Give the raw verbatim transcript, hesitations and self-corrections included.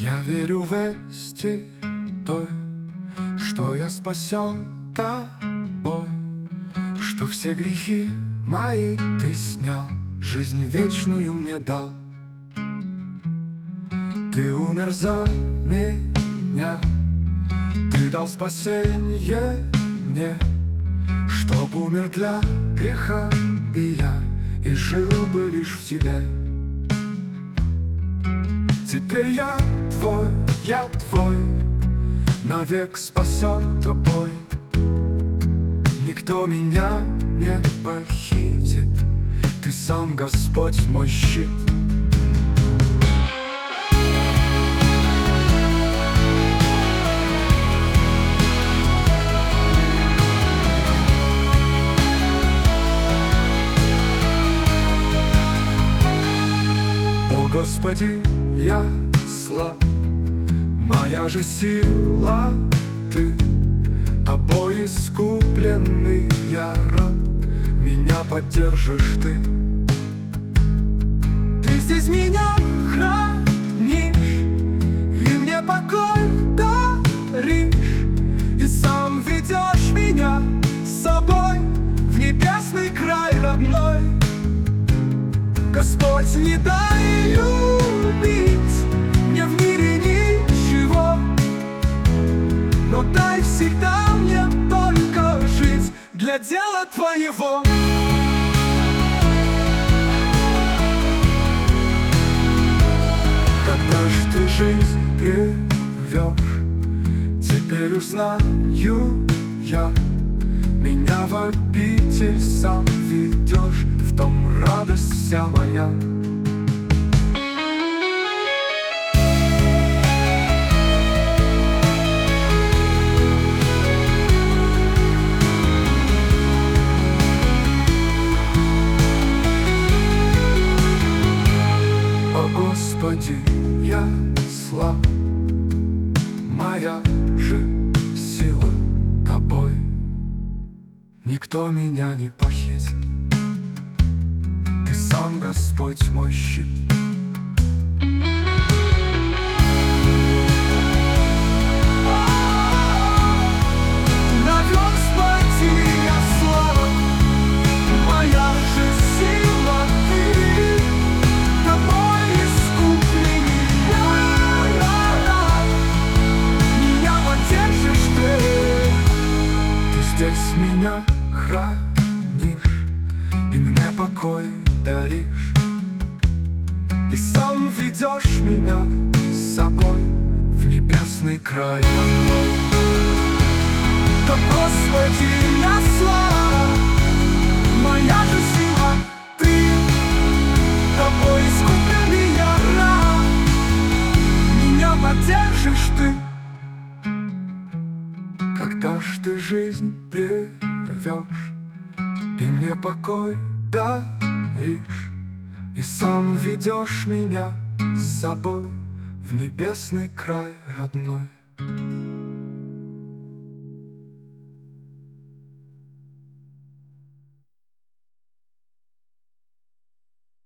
Я верю в вести той, что я спасен тобой, что все грехи мои ты снял, жизнь вечную мне дал. Ты умер за меня, ты дал спасенье мне, чтоб умер для греха и я, и жил бы лишь в тебе. Теперь я твой, я твой, навек спасен тобой. Никто меня не похитит, ты сам Господь мой щит. О Господи, я слаб, моя же сила ты, тобой искупленный я раб, меня поддержишь ты. Ты здесь меня хранишь, и мне покой даришь, и сам ведешь меня с собой в небесный край родной. Господь, не дай любить мне в мире ничего, но дай всегда мне только жить для дела Твоего. Когда ж ты жизнь привешь, теперь узнаю я, меня в обитель сам ведешь, в том радость вся моя. О Господи, я слаб, моя же сила тобой. Никто меня не похитит, ты сам Господь мой щит. На Господи я слава, моя же сила ты, тобой искупленный я раб, меня поддержишь ты. Ты здесь меня хранишь, и мне покой даришь, и сам ведешь меня с собой в небесный край. Да, Господи, я слава, моя же сила ты, тобой искупленный я раб, меня поддержишь ты. Когда ж ты жизнь прервешь, и мне покой даришь, и сам ведешь меня с собой в небесный край родной.